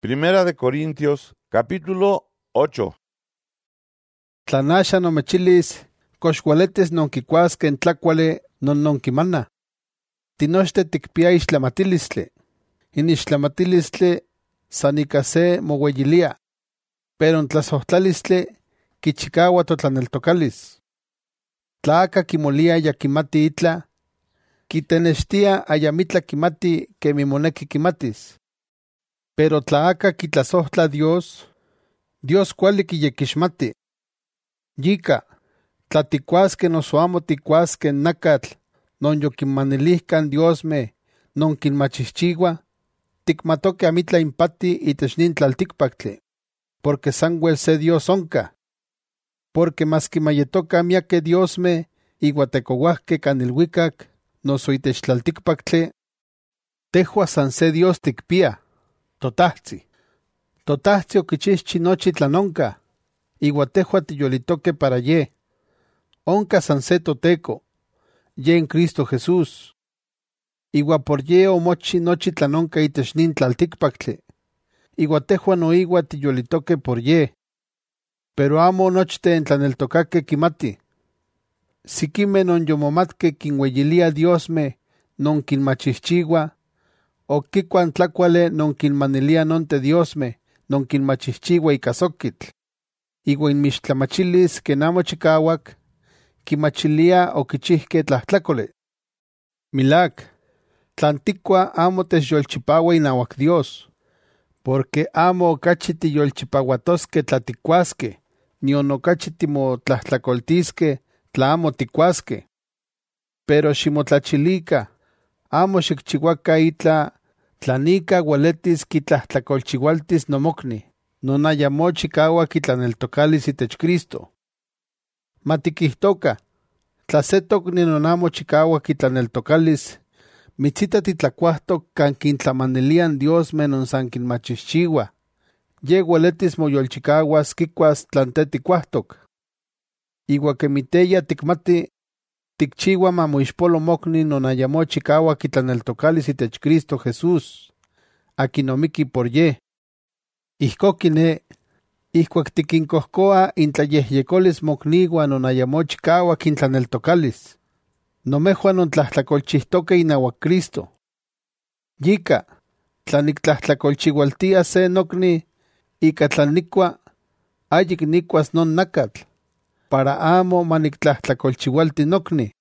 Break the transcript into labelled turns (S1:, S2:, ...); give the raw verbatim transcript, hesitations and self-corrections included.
S1: Primera de Corintios, capítulo ocho.
S2: Tlanasha nomechilis, kox ueletis nonquicuasqueh n tlacuali non nonquimana. Tinochte ticpia ixtlamatilistle. In ixtlamatilistle san ica se moueyilia, pero n tlasohtlalistli quichicaua totlaneltocalis. Tla aca quimolia ya quimati itla, quitenextia ayamitla quimati quemi moneki quimatis. Pero tla aca quitlasohtla Dios, Dios cuali quiyekixmati. Yika, tla ticuasque noso amo ticuasque nacatl, non yoquinmanilihcan Diosme, non quinmachihchiua, ticmatoque amitla impati itech nin tlalticpactli, porque sanguel se Dios onca. Porque mas quimayetoca miaque Diosme, igua tecouahque can ilhuicac, noso itech tlalticpactli, tehua san se Dios ticpia, Totahzi. Totahzi oquichihchi nochi tlanonca, igua tehua tiyolitoque para ye. Onca san se toteco, ye en Cristo Jesús. Igua por ye omochi nochi tlanonca itech nin tlalticpactli. Igua tehua noigua tiyolitoque por ye. Pero amo nochte en tlaneltocaque quimati. Siquime non yomomatque quinhueyilia Diosme, non quinmachihchigua, o quicuan tlacuale non quinmanilia nonte Diosme, non quinmachihchigua ica soquitl. Igua inmixtlamachilis que namo chicauac, quimachilia o quichihque tlahtlacole. Milac, tlanticua amo techyolchipaua inauac Dios, porque amo ocachi tiyolchipauatosque tlaticuasque, nion ocachi timotlahtlacoltisque tla amo ticuasque. Pero ximotlachilica, amo xicchihuaca itla tlanica ueletis quitlahtlacolchihualtis nomocni, non ayamo chicauac itlaneltocalis itech Cristo. Matiquihtoca, tla se tocni non amo chicauac itlaneltocalis, mitzita titlacuahtoc can quintlamanilian Diosme non san quinmachihchiua, ye ueletis moyolchicauas quicuas tlante ticuahtoc. Igua que miteya ticmati, ticchiua mamoixpolo mocni non ayamo chicauac itlaneltocalis itech Cristo Jesús, aqui nomiqui por ye. Ihcoquine, ihcuac tiquincohcoa intlayehyecolis mocnigua non ayamo chicauac intlaneltocalis, nomejua non tlahtlacolchihtoque inauac Cristo. Yika, tla nictlahtlacolchihualtia se nocni, ica tlanicua, ayic nicuas non nacatl, para amo manictlahtlacolchihualti nocni.